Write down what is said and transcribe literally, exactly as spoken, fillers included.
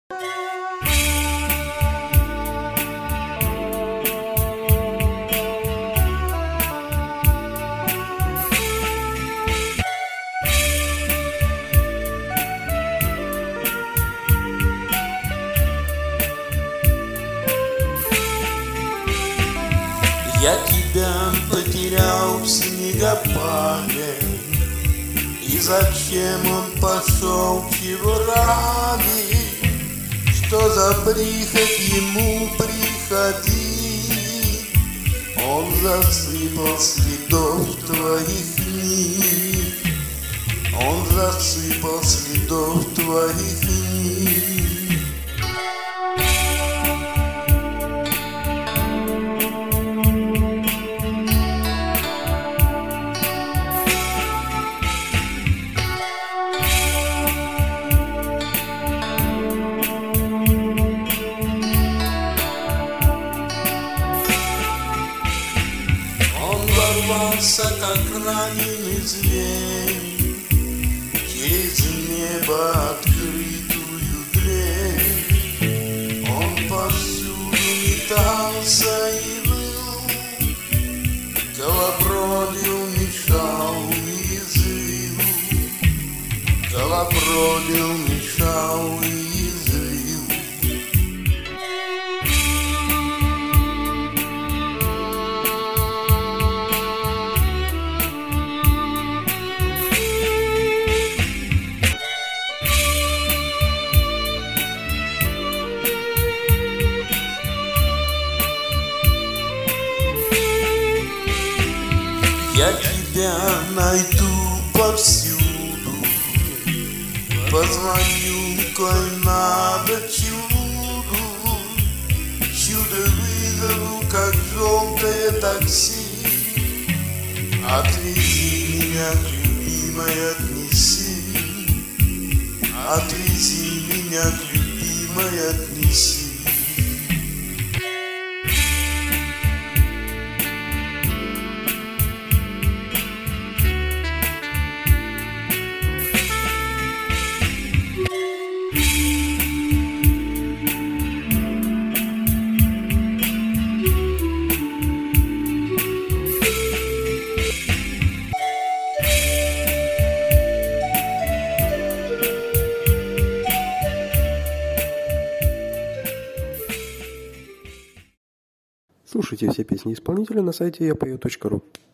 Я тебя потерял в снегопаде, и зачем он пошел, чего ради? Что за прихоть ему приходи? Он засыпал следов твоих книг, он засыпал следов твоих книг. Ворвался, как раненый зверь, через небо открытую дверь. Он повсюду метался и выл, колобродил, мешал и извил, колобродил, мешал и извил. Я тебя найду повсюду, позвоню, коль надо чуду. Чудо вызову, как желтое такси. Отвези меня к любимой, отнеси. Отвези меня к любимой, отнеси. Слушайте все песни исполнителя на сайте я пою точка ру.